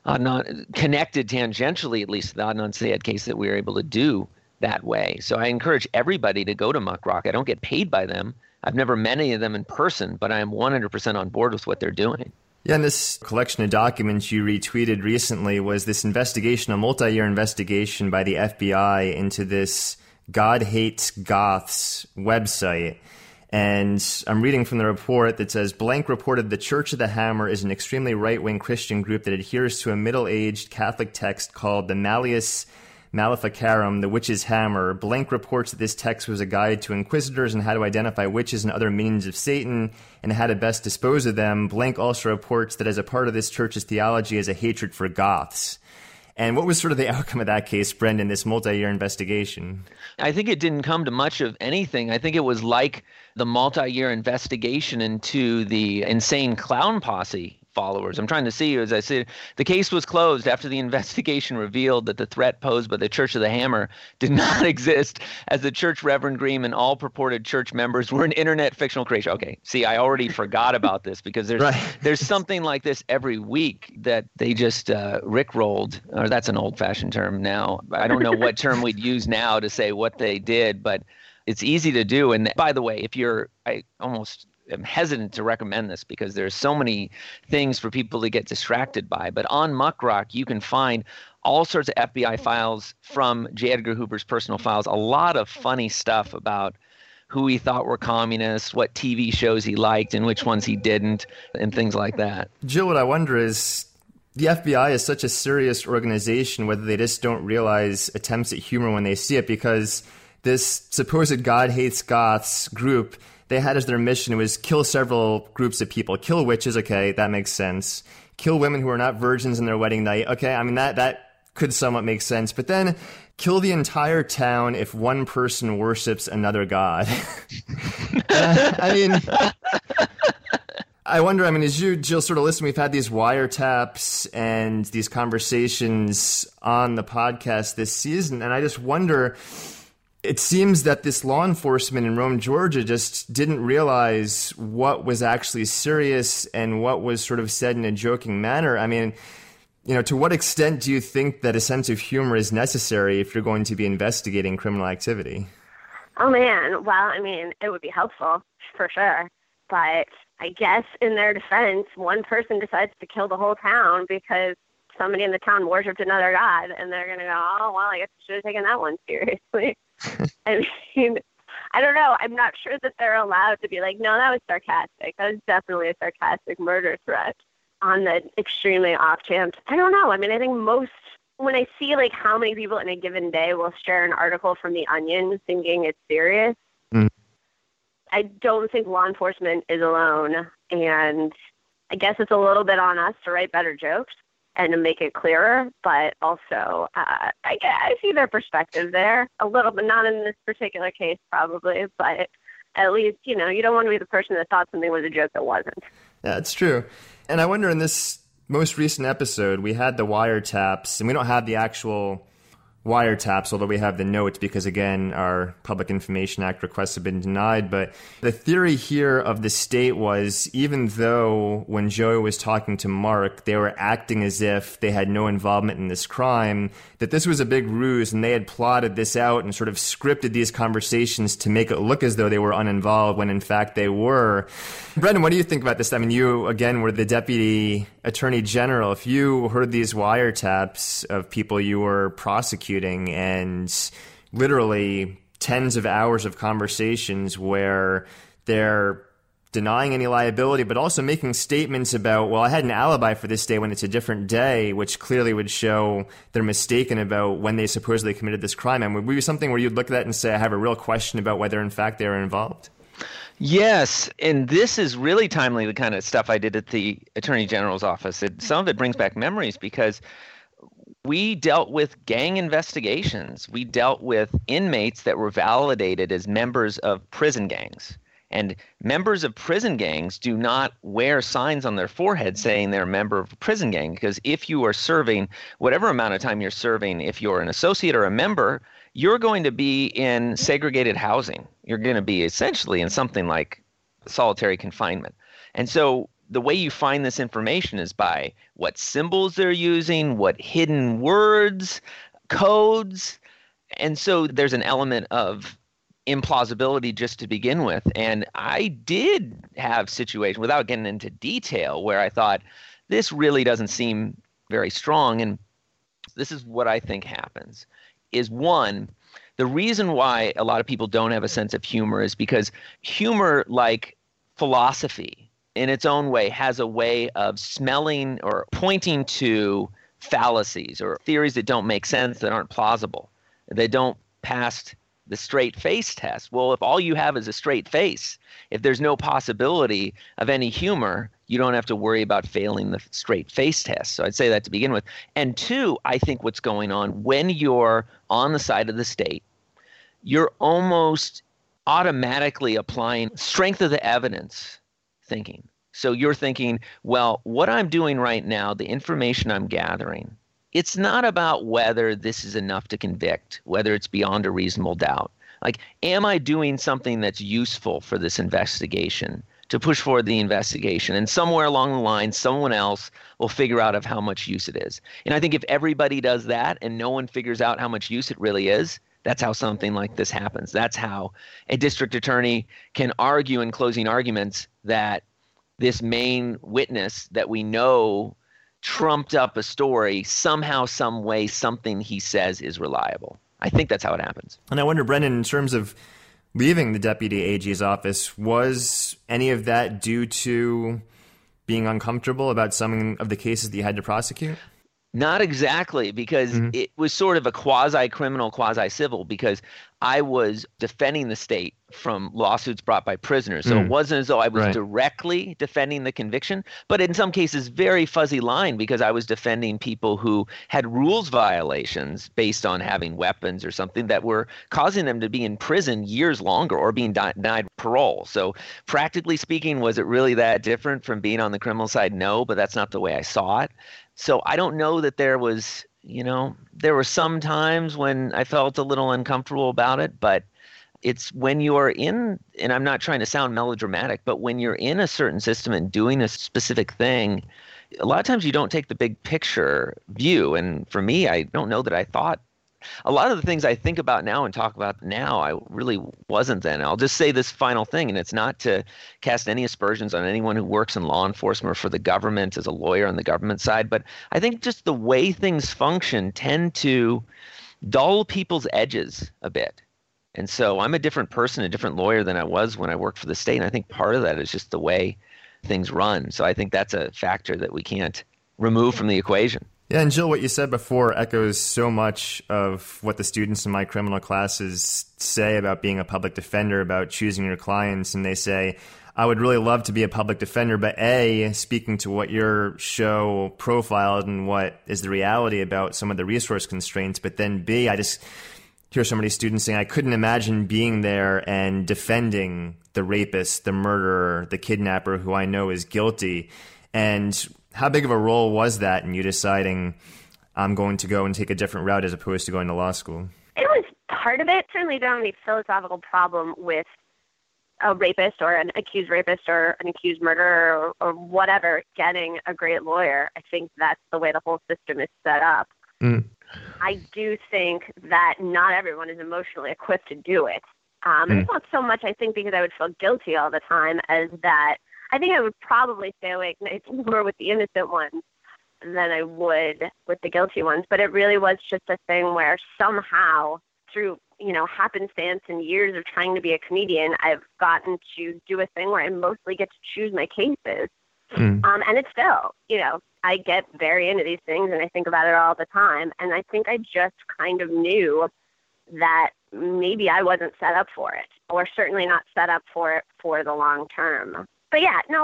connected tangentially, at least the Adnan Syed case, that we were able to do that way. So I encourage everybody to go to Muckrock. I don't get paid by them. I've never met any of them in person, but I am 100% on board with what they're doing. Yeah, and this collection of documents you retweeted recently was this investigation, a multi-year investigation by the FBI into this God Hates Goths website. And I'm reading from the report that says, blank reported the Church of the Hammer is an extremely right-wing Christian group that adheres to a middle-aged Catholic text called the Malleus Maleficarum, the Witch's Hammer. Blank reports that this text was a guide to inquisitors and how to identify witches and other minions of Satan and how to best dispose of them. Blank also reports that as a part of this church's theology is a hatred for Goths. And what was sort of the outcome of that case, Brendan, this multi-year investigation? I think it didn't come to much of anything. I think it was like the multi-year investigation into the Insane Clown Posse followers. I'm trying to see, as I said, the case was closed after the investigation revealed that the threat posed by the Church of the Hammer did not exist, as the church Reverend Green and all purported church members were an internet fictional creation. Okay, see, I already forgot about this because there's something like this every week that they just rickrolled, or that's an old-fashioned term now. I don't know what term we'd use now to say what they did, but it's easy to do. And by the way, I'm hesitant to recommend this because there's so many things for people to get distracted by. But on Muckrock, you can find all sorts of FBI files from J. Edgar Hoover's personal files, a lot of funny stuff about who he thought were communists, what TV shows he liked and which ones he didn't, and things like that. Jill, what I wonder is, the FBI is such a serious organization, whether they just don't realize attempts at humor when they see it, because this supposed God Hates Goths group, they had as their mission was kill several groups of people. Kill witches, okay, that makes sense. Kill women who are not virgins in their wedding night, okay, I mean, that could somewhat make sense. But then kill the entire town if one person worships another god. I wonder, as you, Jill, sort of listen, we've had these wiretaps and these conversations on the podcast this season, and I just wonder, it seems that this law enforcement in Rome, Georgia, just didn't realize what was actually serious and what was sort of said in a joking manner. To what extent do you think that a sense of humor is necessary if you're going to be investigating criminal activity? Oh, man. Well, it would be helpful, for sure. But I guess in their defense, one person decides to kill the whole town because somebody in the town worshipped another god, and they're going to go, oh, well, I guess I should have taken that one seriously. I don't know. I'm not sure that they're allowed to be like, no, that was sarcastic. That was definitely a sarcastic murder threat on the extremely off chance. I don't know. I mean, I think when I see like how many people in a given day will share an article from The Onion thinking it's serious, I don't think law enforcement is alone. And I guess it's a little bit on us to write better jokes and to make it clearer, but also I see their perspective there a little bit, not in this particular case probably, but at least, you don't want to be the person that thought something was a joke that wasn't. Yeah, it's true. And I wonder, in this most recent episode, we had the wiretaps, and we don't have the actual wiretaps, although we have the notes because, again, our Public Information Act requests have been denied. But the theory here of the state was, even though when Joey was talking to Mark, they were acting as if they had no involvement in this crime, that this was a big ruse, and they had plotted this out and sort of scripted these conversations to make it look as though they were uninvolved when in fact they were. Brendan, what do you think about this? I mean, you, again, were the Deputy Attorney General. If you heard these wiretaps of people you were prosecuting and literally tens of hours of conversations where they're denying any liability, but also making statements about, well, I had an alibi for this day when it's a different day, which clearly would show they're mistaken about when they supposedly committed this crime. And would be something where you'd look at that and say, I have a real question about whether in fact they were involved? Yes, and this is really timely, the kind of stuff I did at the Attorney General's office. Some of it brings back memories because we dealt with gang investigations. We dealt with inmates that were validated as members of prison gangs. And members of prison gangs do not wear signs on their forehead saying they're a member of a prison gang, because if you are serving whatever amount of time you're serving, if you're an associate or a member, you're going to be in segregated housing. You're going to be essentially in something like solitary confinement. And so the way you find this information is by what symbols they're using, what hidden words, codes. And so there's an element of implausibility just to begin with. And I did have situations, without getting into detail, where I thought, this really doesn't seem very strong. And this is what I think happens, is one, the reason why a lot of people don't have a sense of humor is because humor, like philosophy, in its own way, has a way of smelling or pointing to fallacies or theories that don't make sense, that aren't plausible. They don't pass the straight face test. Well, if all you have is a straight face, if there's no possibility of any humor, you don't have to worry about failing the straight face test. So I'd say that to begin with. And two, I think what's going on when you're on the side of the state, you're almost automatically applying strength of the evidence thinking. So you're thinking, well, what I'm doing right now, the information I'm gathering, it's not about whether this is enough to convict, whether it's beyond a reasonable doubt. Like, am I doing something that's useful for this investigation, to push forward the investigation? And somewhere along the line, someone else will figure out of how much use it is. And I think if everybody does that and no one figures out how much use it really is, that's how something like this happens. That's how a district attorney can argue in closing arguments that this main witness that we know trumped up a story, somehow, some way, something he says is reliable. I think that's how it happens. And I wonder, Brendan, in terms of leaving the Deputy AG's office, was any of that due to being uncomfortable about some of the cases that you had to prosecute? Not exactly, because it was sort of a quasi-criminal, quasi-civil, because I was defending the state from lawsuits brought by prisoners. So it wasn't as though I was directly defending the conviction, but in some cases, very fuzzy line, because I was defending people who had rules violations based on having weapons or something that were causing them to be in prison years longer or being denied parole. So practically speaking, was it really that different from being on the criminal side? No, but that's not the way I saw it. So I don't know that there was, there were some times when I felt a little uncomfortable about it, but it's when you're in, and I'm not trying to sound melodramatic, but when you're in a certain system and doing a specific thing, a lot of times you don't take the big picture view. And for me, I don't know that I thought. A lot of the things I think about now and talk about now, I really wasn't then. I'll just say this final thing, and it's not to cast any aspersions on anyone who works in law enforcement or for the government as a lawyer on the government side, but I think just the way things function tend to dull people's edges a bit. And so I'm a different person, a different lawyer than I was when I worked for the state. And I think part of that is just the way things run. So I think that's a factor that we can't remove from the equation. Yeah, and Jill, what you said before echoes so much of what the students in my criminal classes say about being a public defender, about choosing your clients. And they say, I would really love to be a public defender, but A, speaking to what your show profiled and what is the reality about some of the resource constraints, but then B, I just hear so many students saying, I couldn't imagine being there and defending the rapist, the murderer, the kidnapper who I know is guilty. And how big of a role was that in you deciding I'm going to go and take a different route as opposed to going to law school? It was part of it. Certainly don't have any philosophical problem with a rapist or an accused rapist or an accused murderer or whatever getting a great lawyer. I think that's the way the whole system is set up. I do think that not everyone is emotionally equipped to do it. And it's not so much, I think, because I would feel guilty all the time as that I think I would probably stay awake nights more with the innocent ones than I would with the guilty ones. But it really was just a thing where somehow through, happenstance and years of trying to be a comedian, I've gotten to do a thing where I mostly get to choose my cases. And it's still, I get very into these things and I think about it all the time. And I think I just kind of knew that maybe I wasn't set up for it, or certainly not set up for it for the long term. But yeah, no,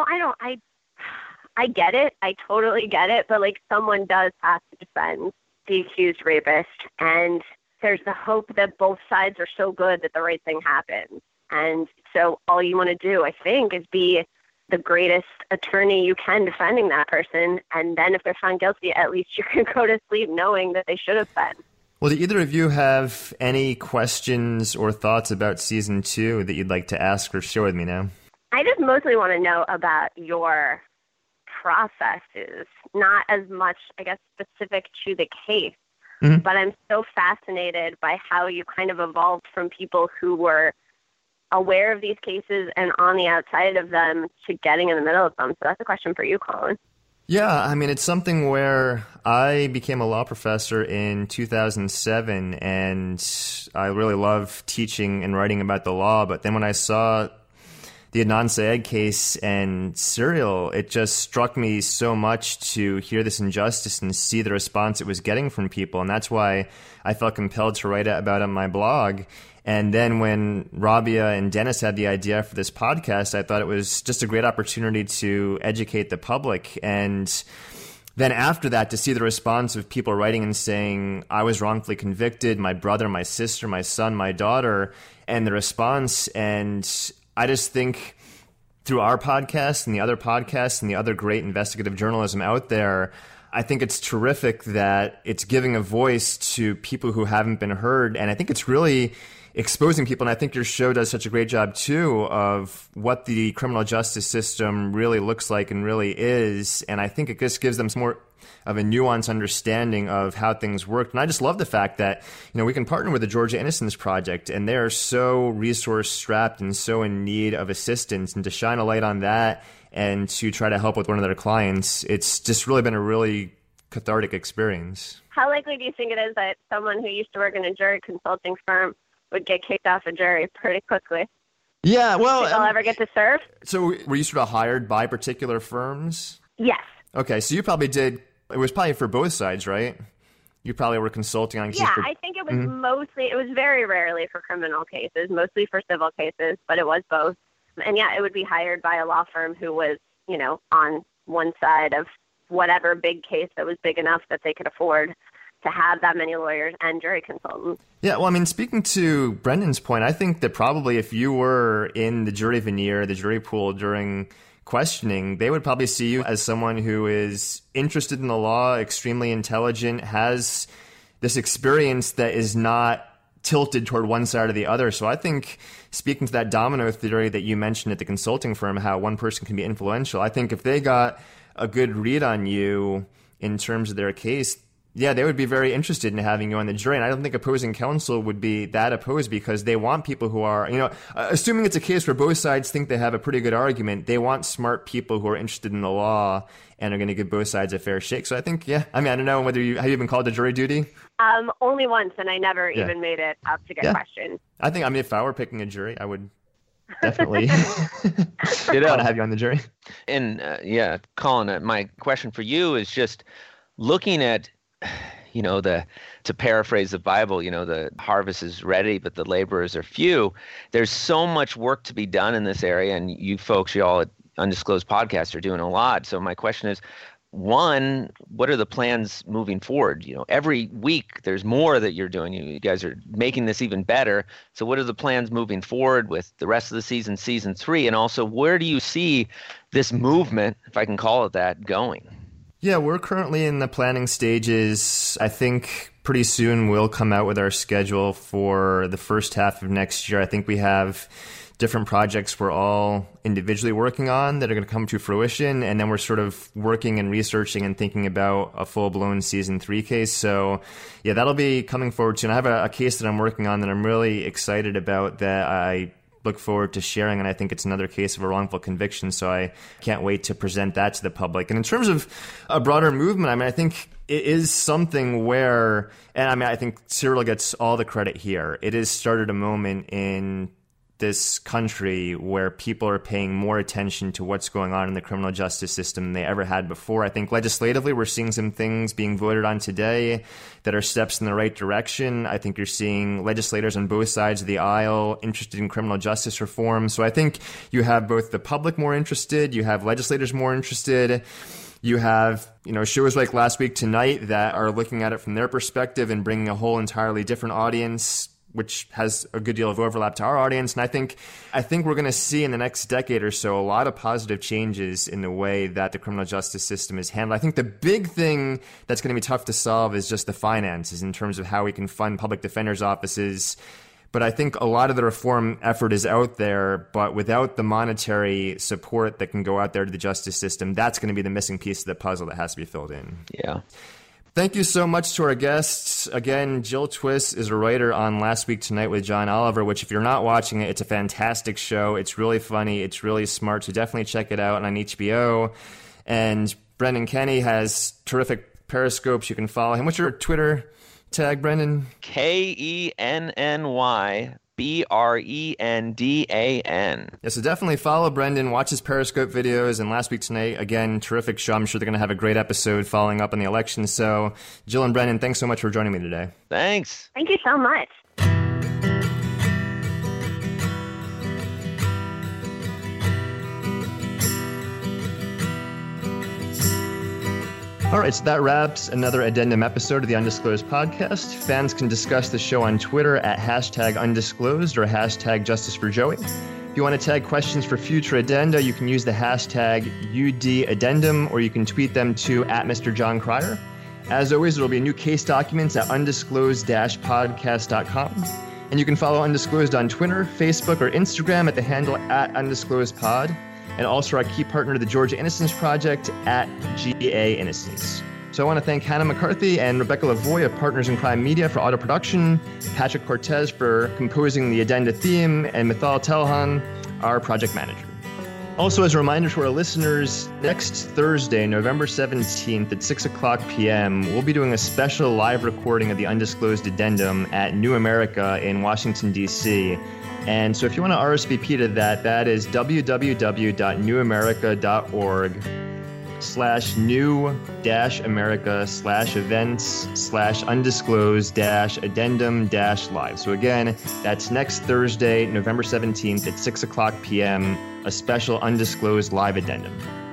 I get it. I totally get it. But someone does have to defend the accused rapist. And there's the hope that both sides are so good that the right thing happens. And so all you want to do, I think, is be the greatest attorney you can defending that person. And then if they're found guilty, at least you can go to sleep knowing that they should have been. Well, do either of you have any questions or thoughts about season 2 that you'd like to ask or share with me now? I just mostly want to know about your processes, not as much, I guess, specific to the case. But I'm so fascinated by how you kind of evolved from people who were aware of these cases and on the outside of them to getting in the middle of them. So that's a question for you, Colin. Yeah, it's something where I became a law professor in 2007, and I really love teaching and writing about the law. But then when I saw the Adnan Syed case and Serial, it just struck me so much to hear this injustice and see the response it was getting from people. And that's why I felt compelled to write about it on my blog. And then when Rabia and Dennis had the idea for this podcast, I thought it was just a great opportunity to educate the public. And then after that, to see the response of people writing and saying, I was wrongfully convicted, my brother, my sister, my son, my daughter, and the response. And I just think through our podcast and the other podcasts and the other great investigative journalism out there, I think it's terrific that it's giving a voice to people who haven't been heard. And I think it's really exposing people. And I think your show does such a great job, too, of what the criminal justice system really looks like and really is. And I think it just gives them some more of a nuanced understanding of how things work. And I just love the fact that, we can partner with the Georgia Innocence Project, and they are so resource strapped and so in need of assistance. And to shine a light on that and to try to help with one of their clients, it's just really been a really cathartic experience. How likely do you think it is that someone who used to work in a jury consulting firm would get kicked off a jury pretty quickly? Yeah, well... Think they'll ever get to serve? So were you sort of hired by particular firms? Yes. Okay, so you probably did... It was probably for both sides, right? You probably were consulting on cases. Yeah, I think it was mostly, it was very rarely for criminal cases, mostly for civil cases, but it was both. And yeah, it would be hired by a law firm who was, on one side of whatever big case that was big enough that they could afford to have that many lawyers and jury consultants. Yeah, well, speaking to Brendan's point, I think that probably if you were in the jury veneer, the jury pool during questioning, they would probably see you as someone who is interested in the law, extremely intelligent, has this experience that is not tilted toward one side or the other. So I think, speaking to that domino theory that you mentioned at the consulting firm, how one person can be influential, I think if they got a good read on you in terms of their case, Yeah, they would be very interested in having you on the jury. And I don't think opposing counsel would be that opposed because they want people who are, assuming it's a case where both sides think they have a pretty good argument, they want smart people who are interested in the law and are going to give both sides a fair shake. So I think, I don't know whether have you been called to jury duty? Only once, and I never even made it up to get questioned. I think, if I were picking a jury, I would definitely want to have you on the jury. And Colin, my question for you is just looking at, to paraphrase the Bible, the harvest is ready, but the laborers are few. There's so much work to be done in this area, and you folks, you all at Undisclosed Podcast are doing a lot. So my question is, one, what are the plans moving forward? Every week there's more that you're doing. You guys are making this even better. So what are the plans moving forward with the rest of the season 3? And also, where do you see this movement, if I can call it that, going? Yeah, we're currently in the planning stages. I think pretty soon we'll come out with our schedule for the first half of next year. I think we have different projects we're all individually working on that are going to come to fruition. And then we're sort of working and researching and thinking about a full-blown season 3 case. So yeah, that'll be coming forward soon. I have a case that I'm working on that I'm really excited about that I look forward to sharing, and I think it's another case of a wrongful conviction, so I can't wait to present that to the public. And in terms of a broader movement, I think it is something where, and I think Cyril gets all the credit here, it has started a moment in this country where people are paying more attention to what's going on in the criminal justice system than they ever had before. I think legislatively, we're seeing some things being voted on today that are steps in the right direction. I think you're seeing legislators on both sides of the aisle interested in criminal justice reform. So I think you have both the public more interested, you have legislators more interested, you have, shows like Last Week Tonight that are looking at it from their perspective and bringing a whole entirely different audience, which has a good deal of overlap to our audience. And I think we're going to see in the next decade or so a lot of positive changes in the way that the criminal justice system is handled. I think the big thing that's going to be tough to solve is just the finances in terms of how we can fund public defenders' offices. But I think a lot of the reform effort is out there, but without the monetary support that can go out there to the justice system, that's going to be the missing piece of the puzzle that has to be filled in. Yeah. Thank you so much to our guests. Again, Jill Twiss is a writer on Last Week Tonight with John Oliver, which if you're not watching it, it's a fantastic show. It's really funny. It's really smart. So definitely check it out on HBO. And Brendan Kenny has terrific Periscopes. You can follow him. What's your Twitter tag, Brendan? KENNY BRENDAN. Yeah, so definitely follow Brendan, watch his Periscope videos, and Last Week Tonight, again, terrific show. I'm sure they're going to have a great episode following up on the election. So, Jill and Brendan, thanks so much for joining me today. Thanks. Thank you so much. All right, so that wraps another addendum episode of the Undisclosed Podcast. Fans can discuss the show on Twitter at #Undisclosed or #JusticeForJoey. If you want to tag questions for future addenda, you can use the hashtag UDAddendum, or you can tweet them to @Mr. John Cryer. As always, there will be new case documents at undisclosed-podcast.com. And you can follow Undisclosed on Twitter, Facebook, or Instagram at the handle @UndisclosedPod. And also our key partner, the Georgia Innocence Project, @GA Innocence. So I want to thank Hannah McCarthy and Rebecca Lavoie of Partners in Crime Media for audio production, Patrick Cortez for composing the addenda theme, and Mithal Telhan, our project manager. Also, as a reminder to our listeners, next Thursday, November 17th at 6 o'clock p.m., we'll be doing a special live recording of the Undisclosed Addendum at New America in Washington, D.C., and so if you want to RSVP to that, that is www.newamerica.org/new-america/events/undisclosed-addendum-live. So again, that's next Thursday, November 17th at 6 o'clock p.m., a special Undisclosed live addendum.